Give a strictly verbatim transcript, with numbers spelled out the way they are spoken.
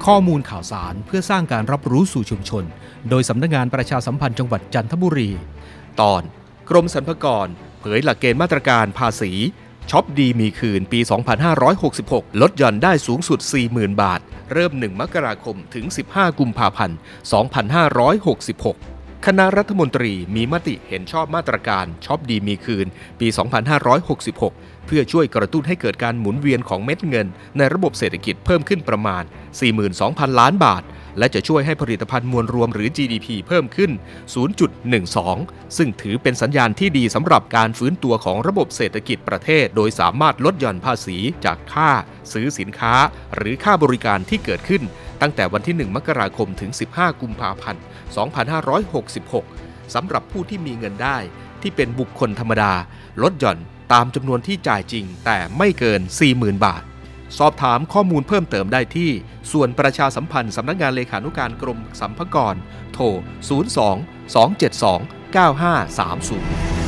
ข้อมูลข่าวสารเพื่อสร้างการรับรู้สู่ชุมชนโดยสำนักงานประชาสัมพันธ์จังหวัดจันทบุรีตอนกรมสรรพากรเผยหลักเกณฑ์มาตรการภาษีช็อปดีมีคืนปี สองพันห้าร้อยหกสิบหก ลดหย่อนได้สูงสุด สี่หมื่น บาทเริ่ม หนึ่ง มกราคมถึง สิบห้า กุมภาพันธ์ สองพันห้าร้อยหกสิบหก คณะรัฐมนตรีมีมติเห็นชอบมาตรการช็อปดีมีคืนปี สองพันห้าร้อยหกสิบหก เพื่อช่วยกระตุ้นให้เกิดการหมุนเวียนของเม็ดเงินในระบบเศรษฐกิจเพิ่มขึ้นประมาณ สี่หมื่นสองพัน ล้านบาทและจะช่วยให้ผลิตภัณฑ์มวลรวมหรือ จี ดี พี เพิ่มขึ้น ศูนย์จุดหนึ่งสอง ซึ่งถือเป็นสัญญาณที่ดีสำหรับการฟื้นตัวของระบบเศรษฐกิจประเทศโดยสามารถลดหย่อนภาษีจากค่าซื้อสินค้าหรือค่าบริการที่เกิดขึ้นตั้งแต่วันที่ หนึ่ง มกราคมถึง สิบห้า กุมภาพันธ์ สองพันห้าร้อยหกสิบหก สำหรับผู้ที่มีเงินได้ที่เป็นบุคคลธรรมดาลดหย่อนตามจำนวนที่จ่ายจริงแต่ไม่เกิน สี่หมื่น บาทสอบถามข้อมูลเพิ่มเติมได้ที่ส่วนประชาสัมพันธ์สำนักงานเลขานุการกรมสรรพากรโทร ศูนย์ สอง สอง เจ็ด สอง เก้า ห้า สาม ศูนย์